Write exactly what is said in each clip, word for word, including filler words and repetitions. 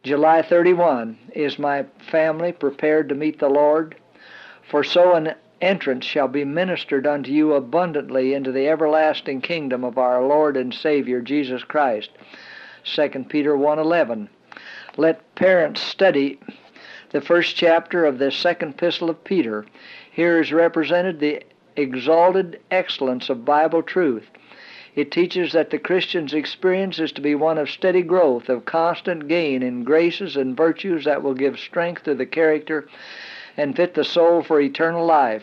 July thirty-first. Is my family prepared to meet the Lord? For so an entrance shall be ministered unto you abundantly into the everlasting kingdom of our Lord and Savior Jesus Christ. Second Peter one eleven. Let parents study the first chapter of the second epistle of Peter. Here is represented the exalted excellence of Bible truth. It teaches that the Christian's experience is to be one of steady growth, of constant gain in graces and virtues that will give strength to the character and fit the soul for eternal life.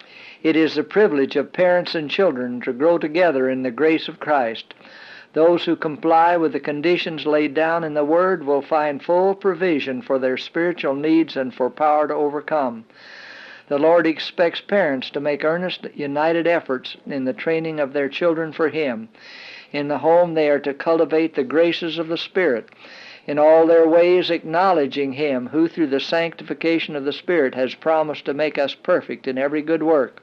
It is the privilege of parents and children to grow together in the grace of Christ. Those who comply with the conditions laid down in the Word will find full provision for their spiritual needs and for power to overcome. The Lord expects parents to make earnest, united efforts in the training of their children for Him. In the home they are to cultivate the graces of the Spirit, in all their ways acknowledging Him who through the sanctification of the Spirit has promised to make us perfect in every good work.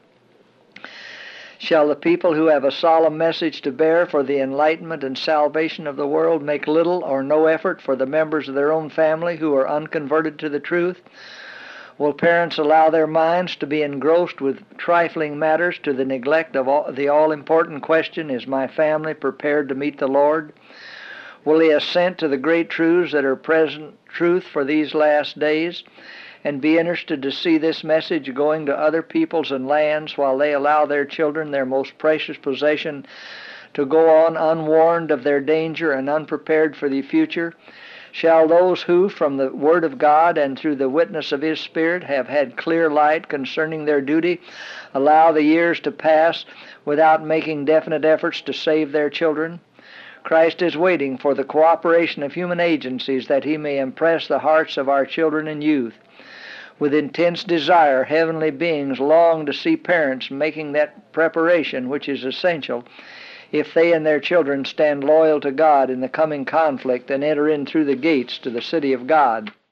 Shall the people who have a solemn message to bear for the enlightenment and salvation of the world make little or no effort for the members of their own family who are unconverted to the truth? Will parents allow their minds to be engrossed with trifling matters to the neglect of all, the all-important question, is my family prepared to meet the Lord? Will they assent to the great truths that are present truth for these last days, and be interested to see this message going to other peoples and lands while they allow their children, their most precious possession, to go on unwarned of their danger and unprepared for the future? Shall those who, from the Word of God and through the witness of His Spirit, have had clear light concerning their duty, allow the years to pass without making definite efforts to save their children? Christ is waiting for the cooperation of human agencies that He may impress the hearts of our children and youth. With intense desire, heavenly beings long to see parents making that preparation which is essential if they and their children stand loyal to God in the coming conflict and enter in through the gates to the city of God.